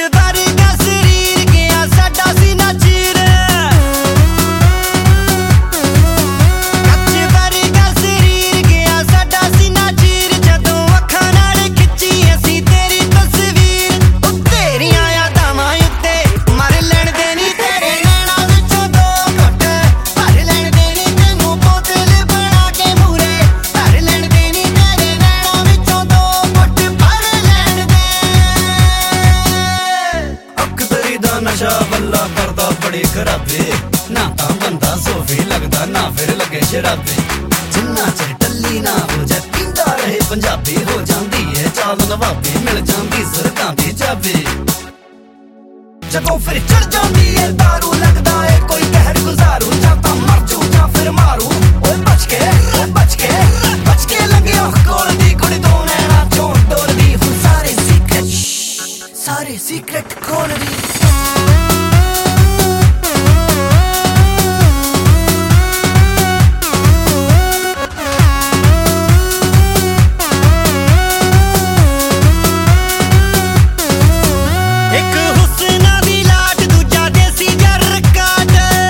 वर्गा शरीर गया साडा सीना चीर, कच वर्गा शरीर गया साडा सीना चीर। जदों अखां नाल खिच्ची असीं तेरी तस्वीर, ओ तेरियां यादां उत्ते मर लैण देनी तेरे नैणां विचों दो घुट, भर लैण देनी तैनूं बोतल बना के मूरे, भर लैण देनी तेरे नैणां विचों दो घुट, भर लैण दे। अकदरी दा नशा बल्ला करदा बड़ी खराबे, ना तां बंदा सोफी लगदा ना फिर लगे शराबे। जिन्ना चिर टल्ली ना हो जाए पींदा रहे पंजाबी, हो जांदी है चाल नवाबी, मिल जांदी सुरतां दी चाबी। जदों फिर चढ़ जांदी है दारू लगदा है कोई कहर गुजारू, जां तां मर जू जां फिर मारू। ओए बच के लंघियो कोल दी कुड़ी तों नैणां चों डोलदी, हुण सारे सीक्रेट खोल दी। एक हुस्ना दी लाट दूजा देसी जर काट,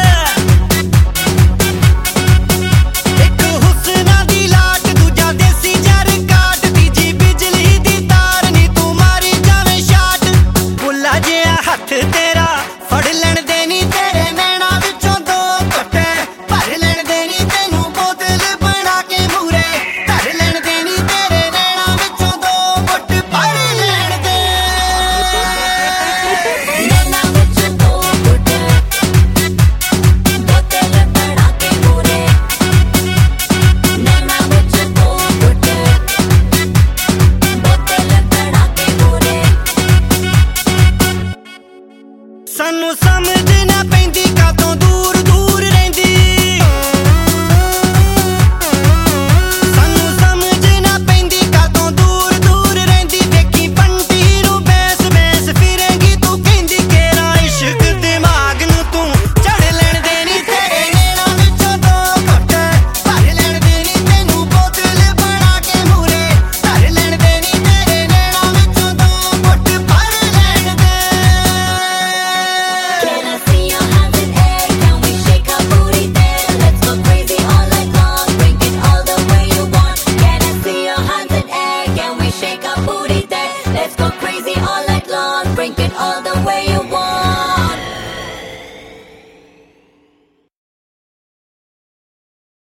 एक हुस्ना दी लाट दूजा देसी जर काट, तीजी बिजली दी तार नी तू मारी जावे शाट। बुला जिहा हथ तेरा फड़ लैण देनी तेरे नैणां विचों दो घुट, भर लैण देनी तैनूं बोतल बना के मूरे, धर लैण देनी तेरे नैणां विचों दो घुट, भर लैण दे। नैना विच दो घुट, बोतल बना के मूरे, नैना विच दो घुट, बोतल बना के मूरे। सानू समझ ना पैंदी कातों